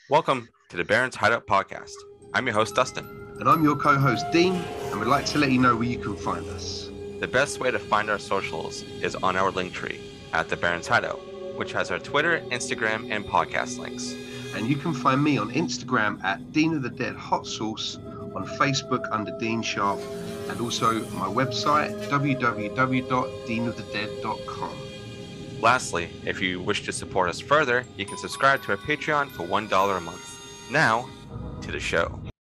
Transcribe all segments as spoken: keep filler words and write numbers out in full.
Welcome to the Barron's Hideout Podcast. I'm your host, Dustin. And I'm your co-host, Dean, and we'd like to let you know where you can find us. The best way to find our socials is on our link tree at the Barron's Hideout, which has our Twitter, Instagram, and podcast links. And you can find me on Instagram at Dean of the Dead Hot Sauce, on Facebook under Dean Sharp, and also my website, w w w dot dean of the dead dot com. Lastly, if you wish to support us further, you can subscribe to our Patreon for one dollar a month. Now, to the show.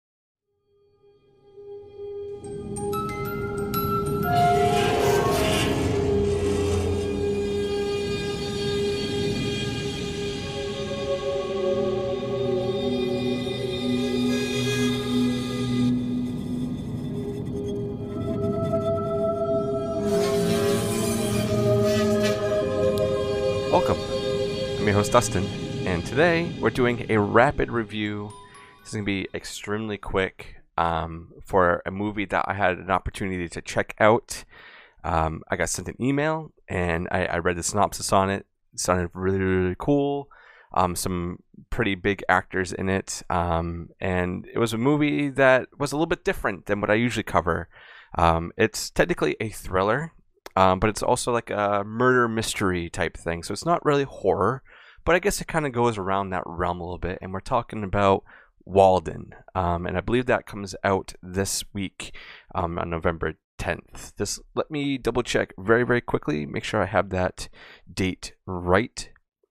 Welcome. I'm your host, Dustin, and today we're doing a rapid review. This is going to be extremely quick um, for a movie that I had an opportunity to check out. Um, I got sent an email, and I, I read the synopsis on it. It sounded really, really cool. Um, some pretty big actors in it, um, and it was a movie that was a little bit different than what I usually cover. Um, it's technically a thriller. Um, but it's also like a murder mystery type thing. So it's not really horror, but I guess it kind of goes around that realm a little bit. And we're talking about Walden. Um, and I believe that comes out this week um, on November tenth. Just let me double check very, very quickly. Make sure I have that date right.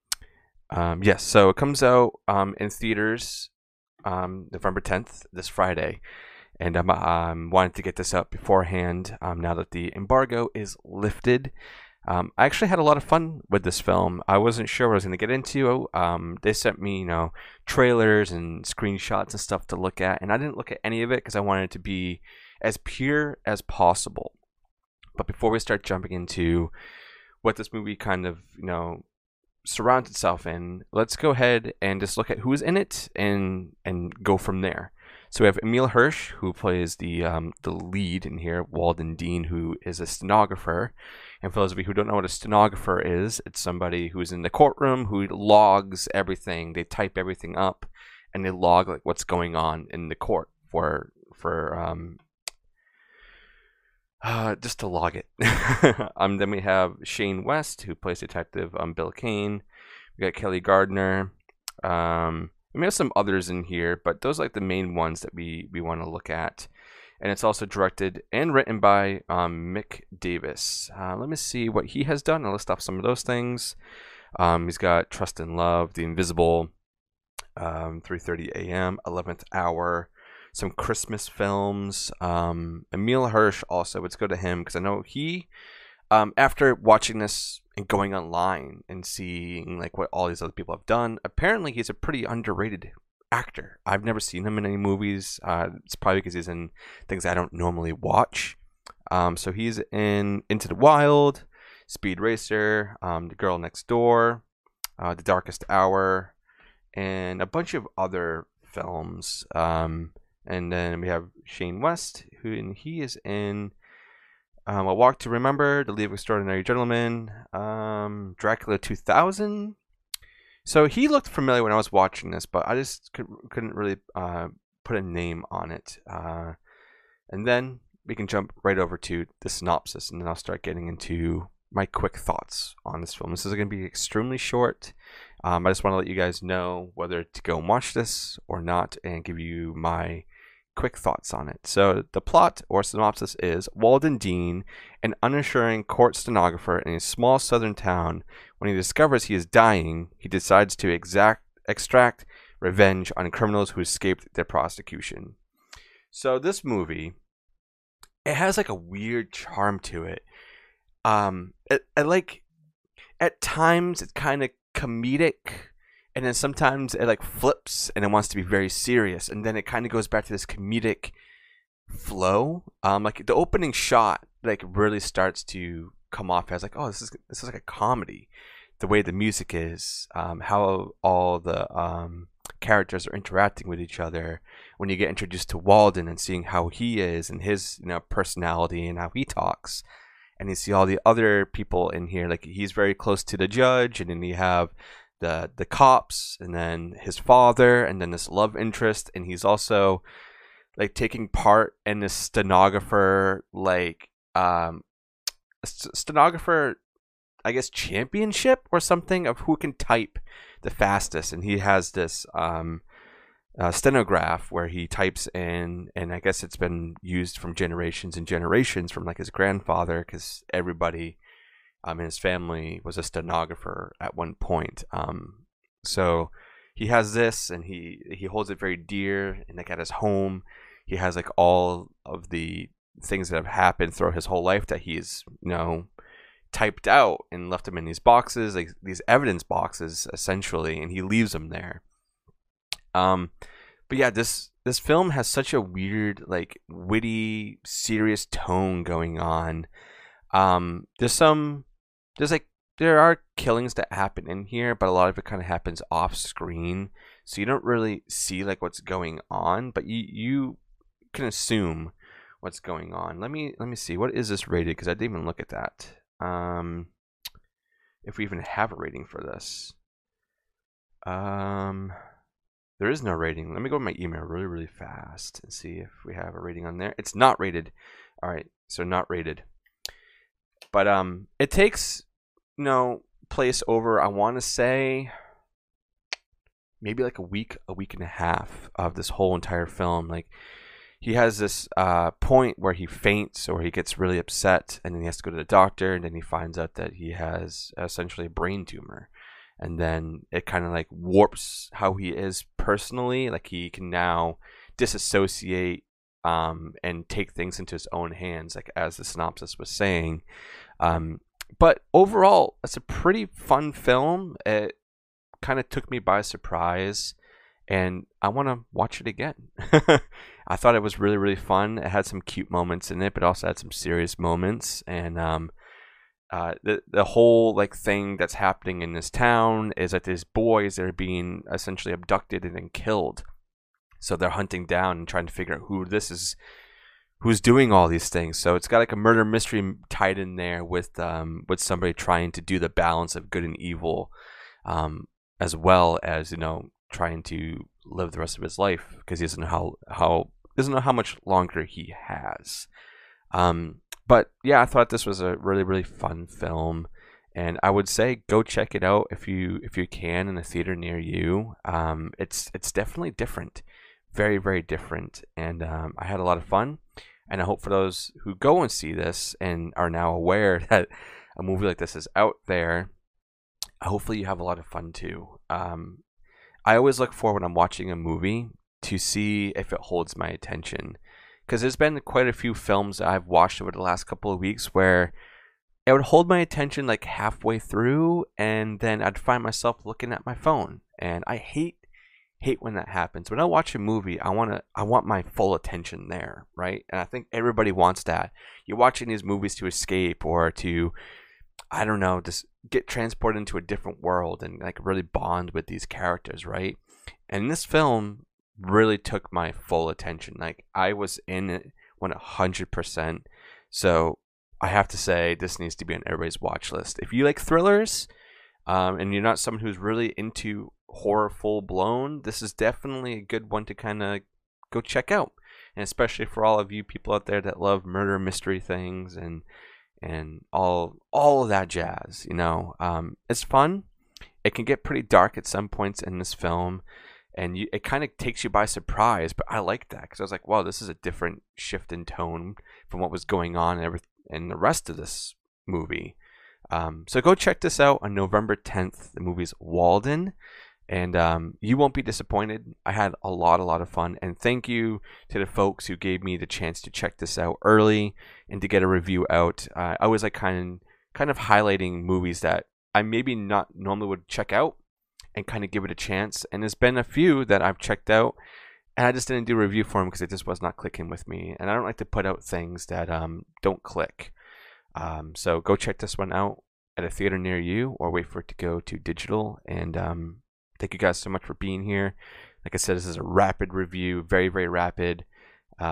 Um, yes, so it comes out um, in theaters um, November tenth, this Friday. And I'm um, wanted to get this up beforehand um, now that the embargo is lifted. Um, I actually had a lot of fun with this film. I wasn't sure what I was going to get into. Um, they sent me, you know, trailers and screenshots and stuff to look at, and I didn't look at any of it because I wanted it to be as pure as possible. But before we start jumping into what this movie kind of, you know, surrounds itself in, let's go ahead and just look at who's in it and and go from there. So we have Emile Hirsch, who plays the um, the lead in here, Walden Dean, who is a stenographer. And for those of you who don't know what a stenographer is, it's somebody who's in the courtroom who logs everything. They type everything up, and they log like what's going on in the court for for um uh, just to log it. um, then we have Shane West, who plays Detective um, Bill Kane. We got Kelly Gardner. Um, We have some others in here, but those are like the main ones that we, we want to look at. And it's also directed and written by um, Mick Davis. Uh, let me see what he has done. I'll list off some of those things. Um, he's got Trust and Love, The Invisible, um, three thirty a m, eleventh Hour, some Christmas films. Um, Emile Hirsch also, let's go to him because I know he, um, after watching this and going online and seeing like what all these other people have done, apparently he's a pretty underrated actor. I've never seen him in any movies. Uh, it's probably because he's in things I don't normally watch. Um, so he's in Into the Wild, Speed Racer, um, The Girl Next Door, uh, The Darkest Hour, and a bunch of other films. Um, and then we have Shane West, who and he is in Um, A Walk to Remember, The League of Extraordinary Gentlemen, um, Dracula two thousand. So he looked familiar when I was watching this, but I just could, couldn't really uh, put a name on it. Uh, and then we can jump right over to the synopsis, and then I'll start getting into my quick thoughts on this film. This is going to be extremely short. Um, I just want to let you guys know whether to go and watch this or not and give you my quick thoughts on it. So the plot or synopsis is Walden Dean, an unassuring court stenographer in a small southern town. When he discovers he is dying, he decides to exact, extract revenge on criminals who escaped their prosecution. So this movie, it has like a weird charm to it. Um, it, I like at times it's kind of comedic. And then sometimes it like flips and it wants to be very serious, and then it kind of goes back to this comedic flow. Um, like the opening shot, like really starts to come off as like, oh, this is this is like a comedy. The way the music is, um, how all the um characters are interacting with each other. When you get introduced to Walden and seeing how he is and his you know personality and how he talks, and you see all the other people in here, like he's very close to the judge, and then you have the the cops, and then his father, and then this love interest, and he's also like taking part in this stenographer like um stenographer I guess championship or something of who can type the fastest, and he has this um uh, stenograph where he types in, and I guess it's been used from generations and generations from like his grandfather, because everybody um, in his family was a stenographer at one point. Um, so he has this, and he he holds it very dear, and like at his home, he has like all of the things that have happened throughout his whole life that he's you know typed out and left them in these boxes, like these evidence boxes essentially, and he leaves them there. Um, but yeah, this this film has such a weird, like witty, serious tone going on. Um, there's some, there's like there are killings that happen in here, but a lot of it kind of happens off screen, so you don't really see like what's going on, but you you can assume what's going on. Let me let me see, what is this rated? Because I didn't even look at that. Um, if we even have a rating for this. Um, there is no rating. Let me go to my email really, really fast and see if we have a rating on there. It's not rated. All right, so not rated. But um, it takes, you know, place over, I want to say, maybe like a week, a week and a half of this whole entire film. Like, he has this uh, point where he faints or he gets really upset, and then he has to go to the doctor, and then he finds out that he has essentially a brain tumor. And then it kind of like warps how he is personally. Like, he can now disassociate um, and take things into his own hands, like as the synopsis was saying. Um, but overall, it's a pretty fun film. It kind of took me by surprise, and I want to watch it again. I thought it was really, really fun. It had some cute moments in it, but also had some serious moments. And um, uh, the the whole like thing that's happening in this town is that these boys that are being essentially abducted and then killed. So they're hunting down and trying to figure out who this is, who's doing all these things. So it's got like a murder mystery tied in there with um with somebody trying to do the balance of good and evil, um, as well as you know trying to live the rest of his life, because he doesn't know how how doesn't know how much longer he has. Um, but yeah, I thought this was a really, really fun film, and I would say go check it out if you if you can in a theater near you. Um, it's it's definitely different, very, very different, and um, I had a lot of fun. And I hope for those who go and see this and are now aware that a movie like this is out there, hopefully you have a lot of fun too. Um, I always look for when I'm watching a movie to see if it holds my attention, because there's been quite a few films that I've watched over the last couple of weeks where it would hold my attention like halfway through, and then I'd find myself looking at my phone, and I hate hate when that happens. When I watch a movie, I want to I want my full attention there, right? And I think everybody wants that. You're watching these movies to escape or to, I don't know, just get transported into a different world and like really bond with these characters, right? And this film really took my full attention. Like, I was in it one hundred percent. So I have to say this needs to be on everybody's watch list. If you like thrillers, um, and you're not someone who's really into horror full blown, this is definitely a good one to kind of go check out. And especially for all of you people out there that love murder mystery things and and all all of that jazz, you know, um, it's fun. It can get pretty dark at some points in this film, and you, it kind of takes you by surprise. But I like that, because I was like, wow, this is a different shift in tone from what was going on in, every, in the rest of this movie. Um, so go check this out on November tenth. The movie's Walden. And um, you won't be disappointed. I had a lot, a lot of fun. And thank you to the folks who gave me the chance to check this out early and to get a review out. Uh, I was like kind of, kind of highlighting movies that I maybe not normally would check out and kind of give it a chance. And there's been a few that I've checked out, and I just didn't do a review for them because it just was not clicking with me. And I don't like to put out things that um, don't click. Um, so go check this one out at a theater near you, or wait for it to go to digital. And um, thank you guys so much for being here. Like I said, this is a rapid review, very, very rapid. Um,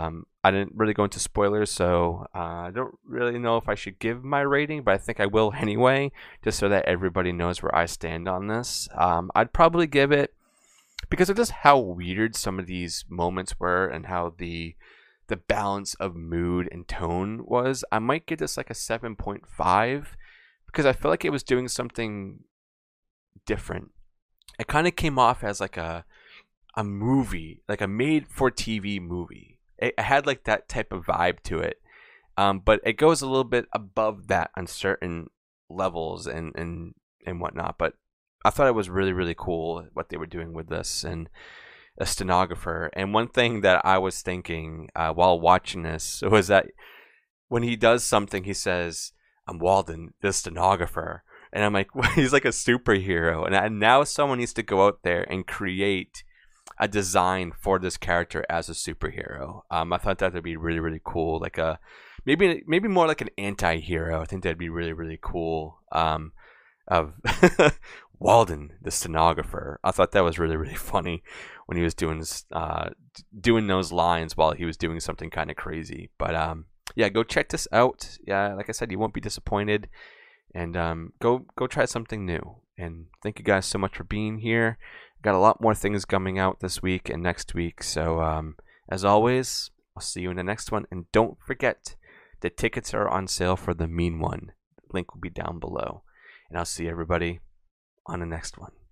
I didn't really go into spoilers, so uh, I don't really know if I should give my rating, but I think I will anyway, just so that everybody knows where I stand on this. Um, I'd probably give it, because of just how weird some of these moments were and how the the balance of mood and tone was, I might give this like a seven point five, because I feel like it was doing something different. It kind of came off as like a a movie, like a made-for-T V movie. It had like that type of vibe to it, um, but it goes a little bit above that on certain levels and and and whatnot. But I thought it was really really cool what they were doing with this, and a stenographer. And one thing that I was thinking uh, while watching this was that when he does something, he says, "I'm Walden, the stenographer," and I'm like, well, he's like a superhero, and, and now someone needs to go out there and create a design for this character as a superhero. Um, I thought that would be really, really cool. Like a maybe, maybe more like an anti-hero. I think that'd be really, really cool. Um, of Walden, the stenographer. I thought that was really, really funny when he was doing uh doing those lines while he was doing something kind of crazy. But um, yeah, go check this out. Yeah, like I said, you won't be disappointed. And um, go go try something new. And thank you guys so much for being here. Got a lot more things coming out this week and next week. So um, as always, I'll see you in the next one. And don't forget, the tickets are on sale for the Mean One. Link will be down below. And I'll see everybody on the next one.